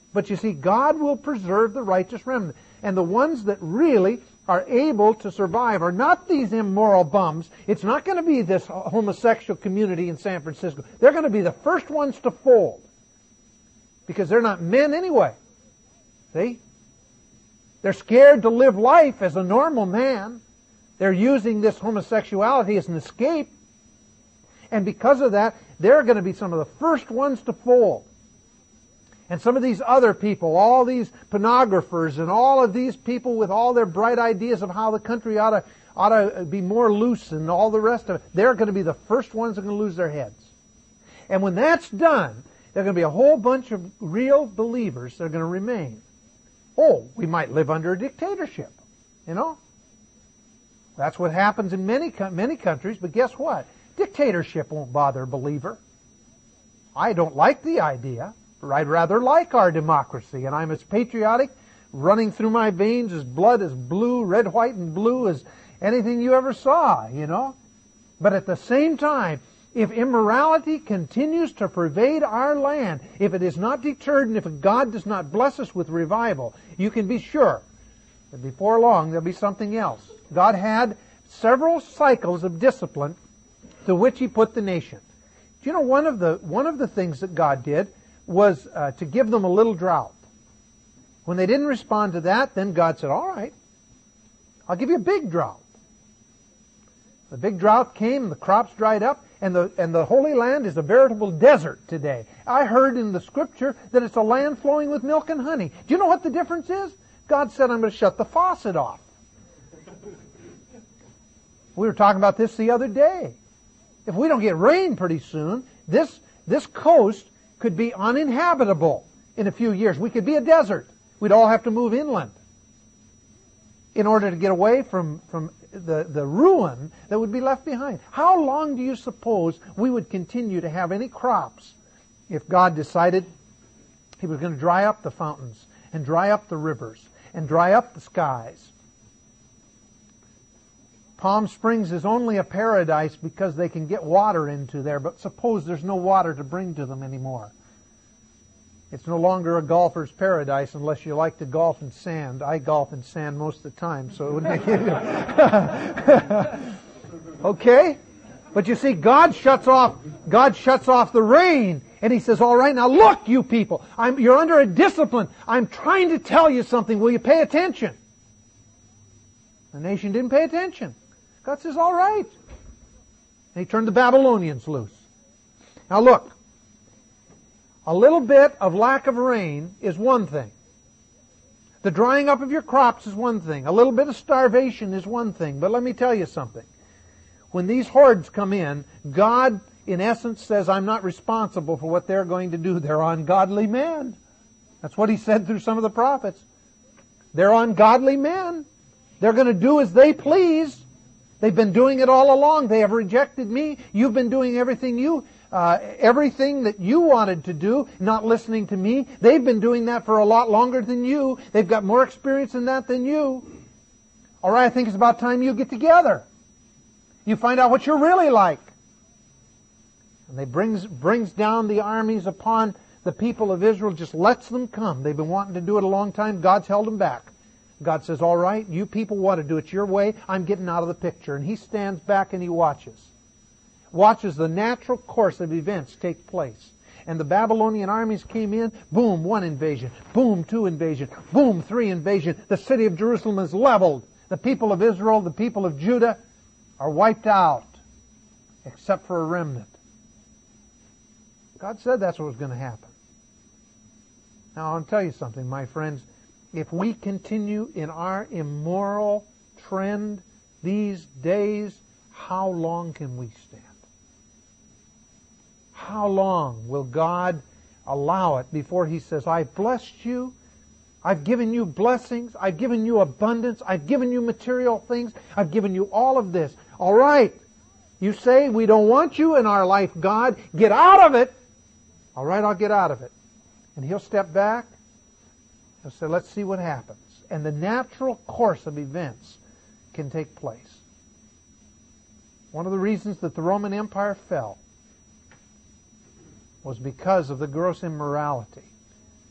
But you see, God will preserve the righteous remnant. And the ones that really are able to survive are not these immoral bums. It's not going to be this homosexual community in San Francisco. They're going to be the first ones to fold. Because they're not men anyway. See? They're scared to live life as a normal man. They're using this homosexuality as an escape. And because of that, they're going to be some of the first ones to fold. And some of these other people, all these pornographers and all of these people with all their bright ideas of how the country ought to, ought to be more loose and all the rest of it, they're going to be the first ones that are going to lose their heads. And when that's done, there's going to be a whole bunch of real believers that are going to remain. Oh, we might live under a dictatorship, you know? That's what happens in many many countries, but guess what? Dictatorship won't bother a believer. I don't like the idea. I'd rather like our democracy, and I'm as patriotic, running through my veins as blood as blue, red, white, and blue as anything you ever saw, you know. But at the same time, if immorality continues to pervade our land, if it is not deterred, and if God does not bless us with revival, you can be sure that before long there'll be something else. God had several cycles of discipline to which He put the nation. Do you know one of the one of the things that God did was uh, to give them a little drought. When they didn't respond to that, then God said, all right, I'll give you a big drought. The big drought came, the crops dried up, and the and the Holy Land is a veritable desert today. I heard in the Scripture that it's a land flowing with milk and honey. Do you know what the difference is? God said, I'm going to shut the faucet off. We were talking about this the other day. If we don't get rain pretty soon, this this coast could be uninhabitable in a few years. We could be a desert. We'd all have to move inland in order to get away from, from the, the ruin that would be left behind. How long do you suppose we would continue to have any crops if God decided He was going to dry up the fountains and dry up the rivers and dry up the skies? Palm Springs is only a paradise because they can get water into there, but suppose there's no water to bring to them anymore. It's no longer a golfer's paradise unless you like to golf in sand. I golf in sand most of the time, so it would make it... Okay? But you see, God shuts off, God shuts off the rain, and He says, all right, now look, you people, I'm, you're under a discipline. I'm trying to tell you something. Will you pay attention? The nation didn't pay attention. God says, all right. And He turned the Babylonians loose. Now look, a little bit of lack of rain is one thing. The drying up of your crops is one thing. A little bit of starvation is one thing. But let me tell you something. When these hordes come in, God, in essence, says, I'm not responsible for what they're going to do. They're ungodly men. That's what He said through some of the prophets. They're ungodly men. They're going to do as they please. They've been doing it all along. They have rejected me. You've been doing everything you, uh, everything that you wanted to do, not listening to me. They've been doing that for a lot longer than you. They've got more experience in that than you. All right, I think it's about time you get together. You find out what you're really like. And they brings, brings down the armies upon the people of Israel, just lets them come. They've been wanting to do it a long time. God's held them back. God says, all right, you people want to do it your way. I'm getting out of the picture. And He stands back and He watches. Watches the natural course of events take place. And the Babylonian armies came in. Boom, one invasion. Boom, two invasion. Boom, three invasion. The city of Jerusalem is leveled. The people of Israel, the people of Judah are wiped out. Except for a remnant. God said that's what was going to happen. Now, I'll tell you something, my friends. If we continue in our immoral trend these days, how long can we stand? How long will God allow it before He says, I've blessed you, I've given you blessings, I've given you abundance, I've given you material things, I've given you all of this. All right, you say we don't want you in our life, God, get out of it. All right, I'll get out of it. And He'll step back. He'll say, let's see what happens. And the natural course of events can take place. One of the reasons that the Roman Empire fell was because of the gross immorality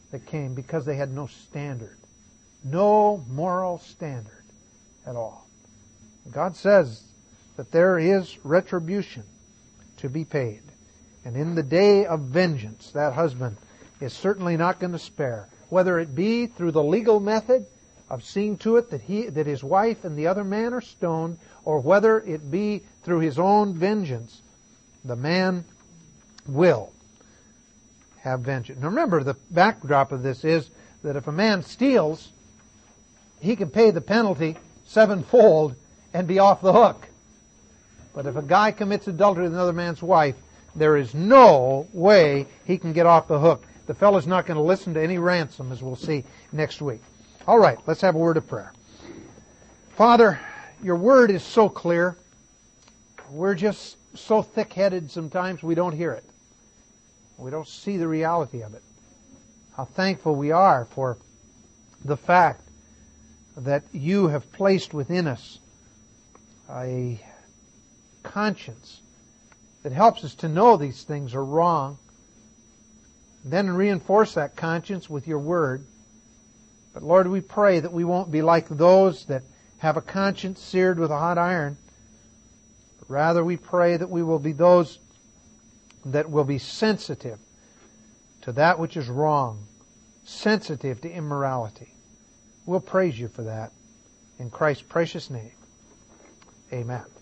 that came because they had no standard. No moral standard at all. God says that there is retribution to be paid. And in the day of vengeance, that husband is certainly not going to spare. Whether it be through the legal method of seeing to it that he, that his wife and the other man are stoned, or whether it be through his own vengeance, the man will have vengeance. Now remember, the backdrop of this is that if a man steals, he can pay the penalty sevenfold and be off the hook. But if a guy commits adultery with another man's wife, there is no way he can get off the hook. The fellow's not going to listen to any ransom, as we'll see next week. All right, let's have a word of prayer. Father, your word is so clear. We're just so thick-headed sometimes we don't hear it. We don't see the reality of it. How thankful we are for the fact that you have placed within us a conscience that helps us to know these things are wrong, then reinforce that conscience with your word. But Lord, we pray that we won't be like those that have a conscience seared with a hot iron. But rather we pray that we will be those that will be sensitive to that which is wrong, sensitive to immorality. We'll praise you for that. In Christ's precious name, amen.